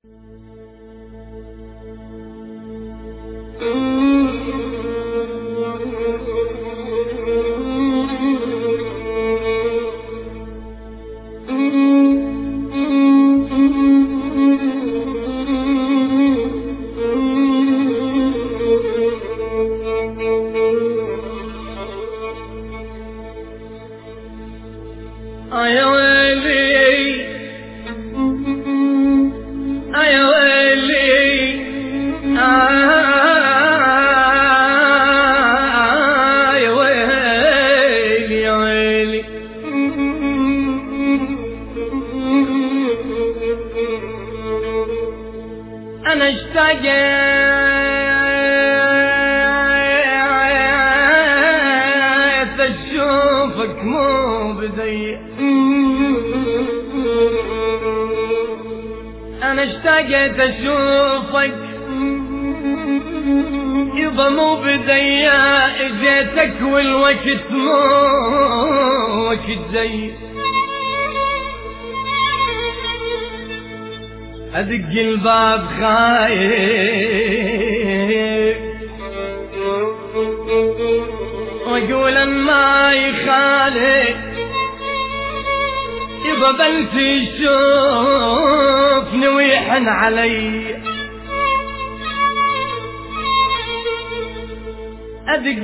يا ويلي يا ويلي يا ويلي يا ويلي أنا اشتقيت أشوفك مو بزي أنا اشتقيت أشوفك يبا مو بديا اجيتك والوقت مو وقت زي أدق الباب خايف وأقول أن ما يخالف يبا بل تشوفني ويحن علي أدق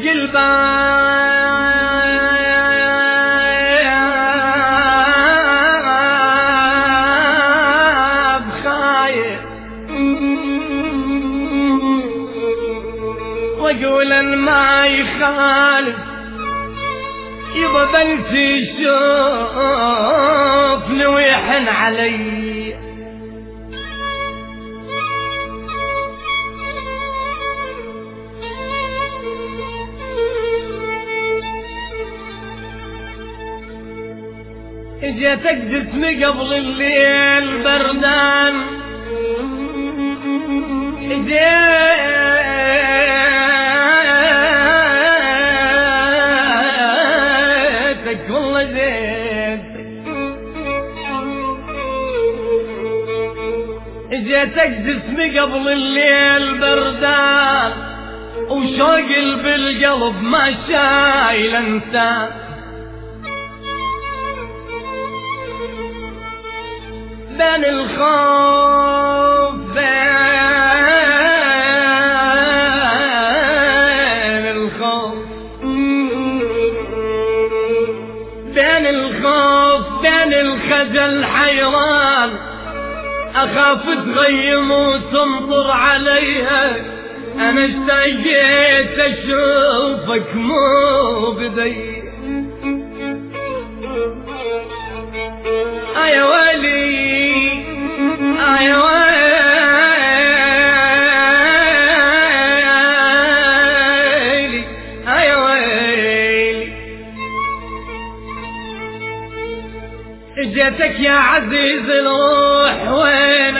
الباب خايف وأقول أن ما يخالف يبا بل تشوفني ويحن علي جيتك جسمي قبل الليل بردان جيتك والله جيتك جسمي قبل الليل بردان وشوق بالقلب ما شايل انسان بين الخوف بين الخجل حيران أخاف تغيم وتمطر عليها أنا اشتقيت أشوفك مو بدي يا ويلي يا ويلي يا ويلي جيتك يا عزيز الروح وينك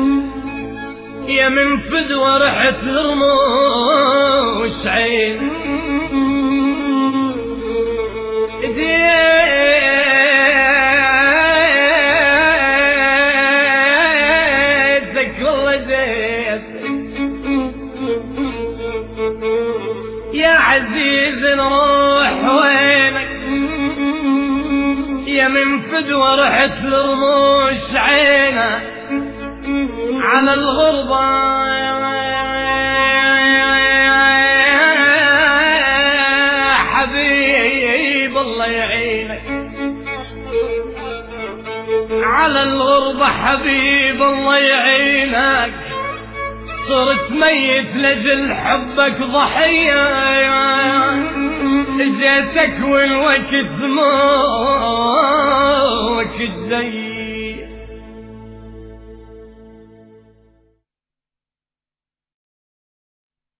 يا منفذ ورحت رموش عين يا عزيز نروح وينك يا منفذ ورحت لرموش عينك على الغربة حبيب الله يعينك على الغربة حبيب الله يعينك صرت ميت لجل حبك ضحية جيتك والوقت مو